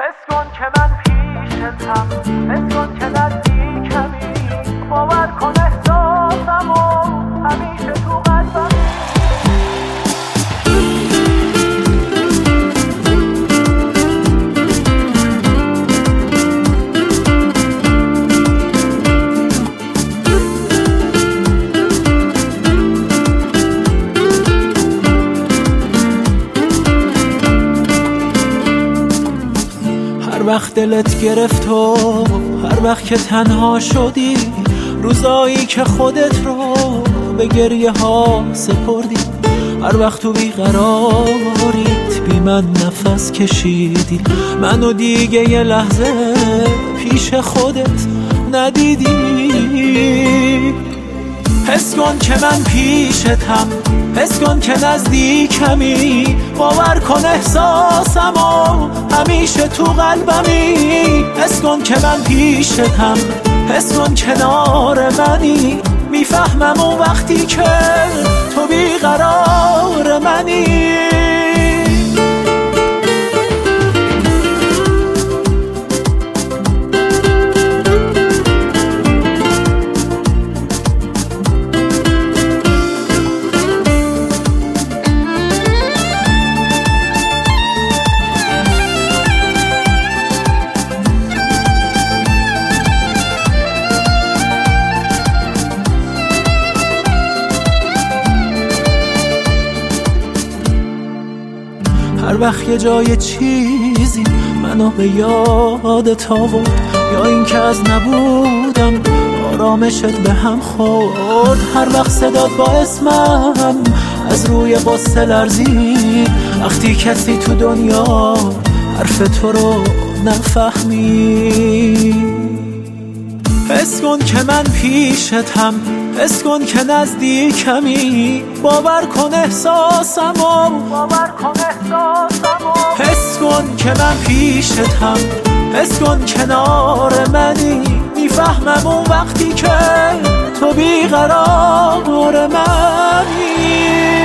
حس کن که من پیشتم، حس کن که نزدیکمی، باور کن احساسمو همیشه تو قلبم. هر وقت دلت گرفت و هر وقت که تنها شدی، روزایی که خودت رو به گریه ها سپردی، هر وقت تو بیقراریت بی من نفس کشیدی، منو دیگه یه لحظه پیش خودت ندیدی. حس کن که من پیشتم، حس کن که نزدیکمی، باور کن احساسمو همیشه تو قلبمی. حس کن که من پیشتم، حس کن کنار منی، میفهمم اون وقتی که تو بیقرار منی. هر وقت یه جای چیزی منو به یادت آورد، یا این که از نبودم آرامشت به هم خورد، هر وقت صدات با اسمم از روی غصه لرزید، وقتی کسی تو دنیا حرف تو رو نفهمید. حس کن که من پیشتم، حس کن که نزدیکمی، باور کن احساسمو، باور کن احساسمو. حس کن که من پیشتم، حس کن کنار منی، میفهمم اون وقتی که تو بیقرار منی.